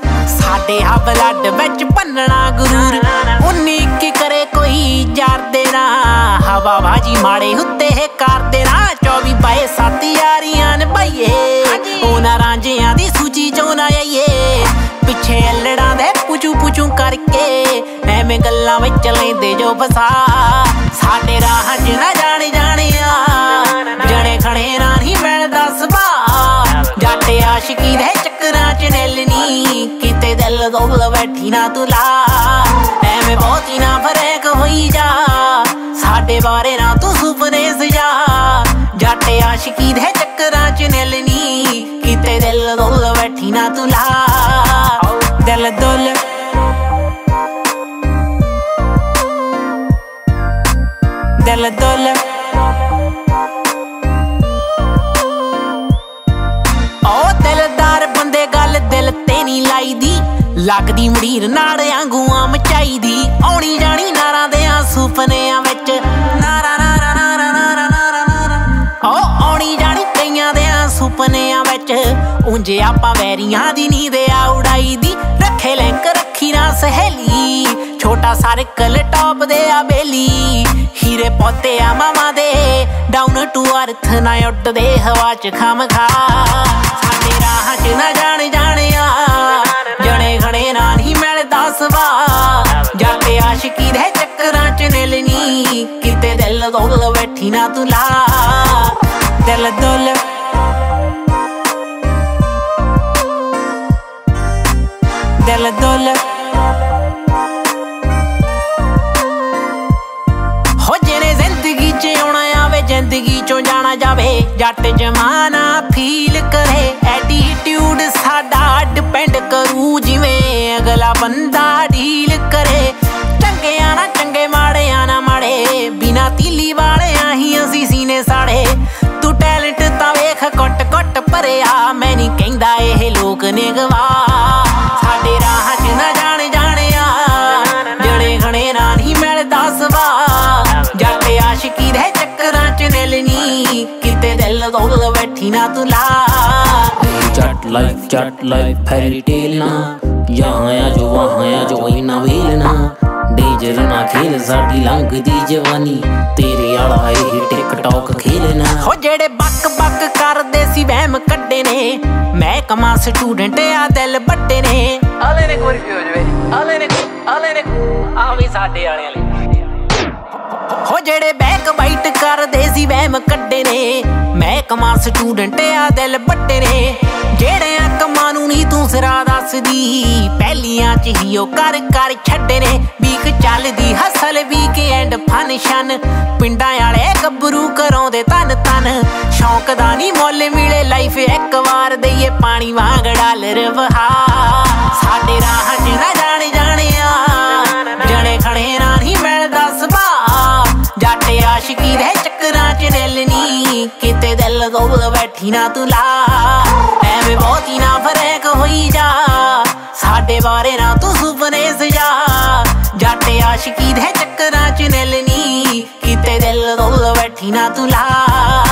साडे हा blood which भन्नना गुरूर 19 करे कोई यार देना हवा बाजी माड़े उत्ते कर देना 24/7 यारियां निभाइए ओना रांझियां दी सूची चों ना आइए पिछे अल्लड़ां दे पुचू पुचू करके एवें गल्लां विच लैंदे जो फसा साडे राहां च ना जाने जानिया जने खड़े ना नहीं मिलदा सुभा जट आशिकी दे चक्करां च निलनी किते दिल दोल बैठी ना तुला एवें बहुत ही ना फर्क होई जा साडे बारे ना तू सुपने सजा जट आशिकी दे चक्करां च निलनी किते दिल दोल बैठी ना तुला दिल दोल दिल दोल ओ दिलदार बंदे गल दिल ते नहीं लाई दी लगदी मड़ीर नाड़ियां गुआं मचाई दी औनी जानी नारां दे सुपनियां विच नारा नारा नारा नारा नारा नारा ओ औनी जानी कईयां दे सुपनियां विच उंजे आपां वैरियां दी नींद आ उड़ाई दी रखे लिंक रखी ना सहेली छोटा सर्कल टॉप दे आ बेली हीरे पौते आ मामा दे डाउन टू अर्थ ना उड्डदे हवा च खम खा साडे राहां च ना जाने जानिया जने खड़े ना नहीं मिलदा सवा जट आशिकी दे चक्करां च निलनी किते दिल दोल बैठी ना तुला दिल दोल दिल दोल हो जिने जिंदगी च आउणा आवे जिंदगी चों जाना जावे जट जमाना फील करे एटीट्यूड साडा डिपेंड करू जिवें अगला बंदा डील करे चंगे ना चंगे माड़े ना माड़े बिना तीली वाले ही असी सीने साड़े तू टैलेंट तां वेख कुट कुट भरिया मैं नहीं कहंदा एह लोक ने गवा साडे राहां च ना जाने जानिया जने खड़े ना नहीं मिलदा सवा जट आशिकी दे चक्करां च निलनी किते दिल दोल बैठी ना तुला जट लाइफ फेरी टेल ना यहाँ आ जो वहाँ आ जो इना वेल ना डेंजर ना खेल साडी लंघदी जवानी तेरे आला एह टिकटॉक खेलना हो जेड़े बक बक करदे सी वहम कड्डे ने मैं कमा स्टूडेंट आ दिल बड्डे ने आले ने कोरी हो जवे आले ने आ भी साडे वाले हो जेड़े बैक बाइट करदे सी वहम कड्डे ने मैं कमा स्टूडेंट आ दिल बड्डे ने जेड़े कमां नूं नी तू सिरा दसदी पहलियां च ही ओ कर कर छड्डे ने वीक चलदी हसल वीकेंड फंक्शन पिंडां वाले गब्बरू घरों दे तन तन शौक दा नी मुੱਲ मिले लाइफ एक वार दईए पानी वांग डालर वहा साडे राहां च ना जाने जानिया जने खड़े ना नहीं मिलदा सभा जट आशिकी दे चक्करां च निलनी किते दिल दोल बैठी ना तुला एवें बहुत ही ना फर्क होई जा साडे बारे ना तू सुपने सजा जट आशिकी दे चक्करां च निलनी किते दिल दोल बैठी ना तुला